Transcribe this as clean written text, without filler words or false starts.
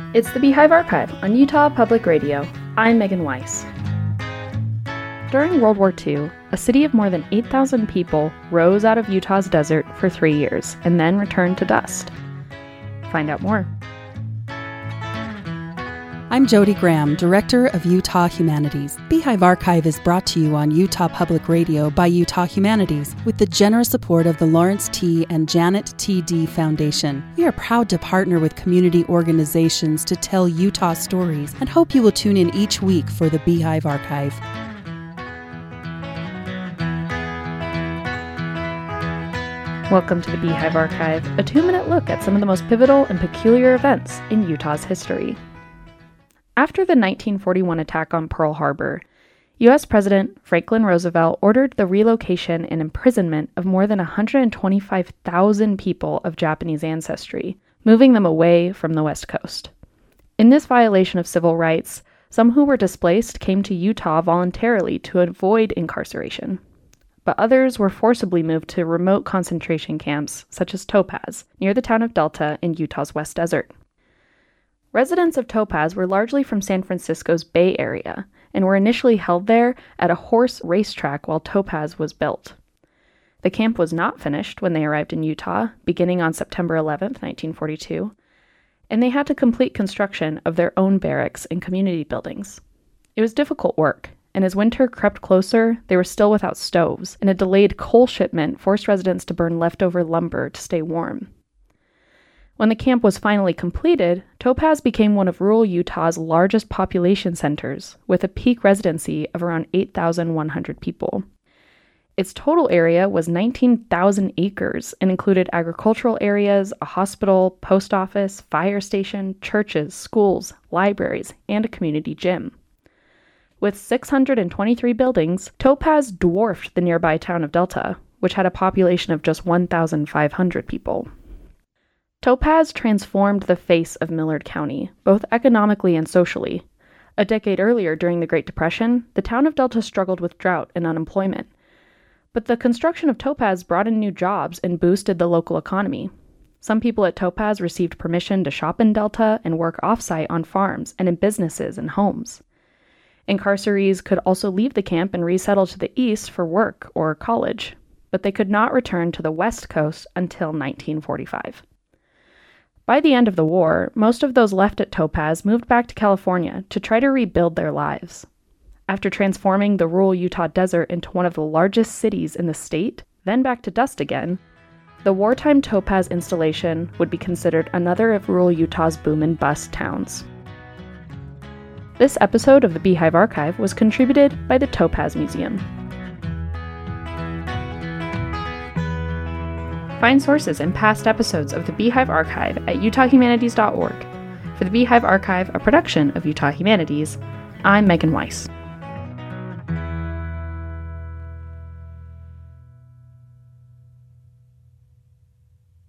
It's the Beehive Archive on Utah Public Radio. I'm Megan Weiss. During World War II, a city of more than 8,000 people rose out of Utah's desert for 3 years and then returned to dust. Find out more. I'm Jody Graham, Director of Utah Humanities. Beehive Archive is brought to you on Utah Public Radio by Utah Humanities with the generous support of the Lawrence T. and Janet T. D. Foundation. We are proud to partner with community organizations to tell Utah stories and hope you will tune in each week for the Beehive Archive. Welcome to the Beehive Archive, a 2-minute look at some of the most pivotal and peculiar events in Utah's history. After the 1941 attack on Pearl Harbor, U.S. President Franklin Roosevelt ordered the relocation and imprisonment of more than 125,000 people of Japanese ancestry, moving them away from the West Coast. In this violation of civil rights, some who were displaced came to Utah voluntarily to avoid incarceration, but others were forcibly moved to remote concentration camps such as Topaz, near the town of Delta in Utah's West Desert. Residents of Topaz were largely from San Francisco's Bay Area and were initially held there at a horse racetrack while Topaz was built. The camp was not finished when they arrived in Utah, beginning on September 11, 1942, and they had to complete construction of their own barracks and community buildings. It was difficult work, and as winter crept closer, they were still without stoves, and a delayed coal shipment forced residents to burn leftover lumber to stay warm. When the camp was finally completed, Topaz became one of rural Utah's largest population centers, with a peak residency of around 8,100 people. Its total area was 19,000 acres and included agricultural areas, a hospital, post office, fire station, churches, schools, libraries, and a community gym. With 623 buildings, Topaz dwarfed the nearby town of Delta, which had a population of just 1,500 people. Topaz transformed the face of Millard County, both economically and socially. A decade earlier, during the Great Depression, the town of Delta struggled with drought and unemployment. But the construction of Topaz brought in new jobs and boosted the local economy. Some people at Topaz received permission to shop in Delta and work off-site on farms and in businesses and homes. Incarcerees could also leave the camp and resettle to the east for work or college, but they could not return to the West Coast until 1945. By the end of the war, most of those left at Topaz moved back to California to try to rebuild their lives. After transforming the rural Utah desert into one of the largest cities in the state, then back to dust again, the wartime Topaz installation would be considered another of rural Utah's boom and bust towns. This episode of the Beehive Archive was contributed by the Topaz Museum. Find sources and past episodes of the Beehive Archive at utahhumanities.org. For the Beehive Archive, a production of Utah Humanities, I'm Megan Weiss.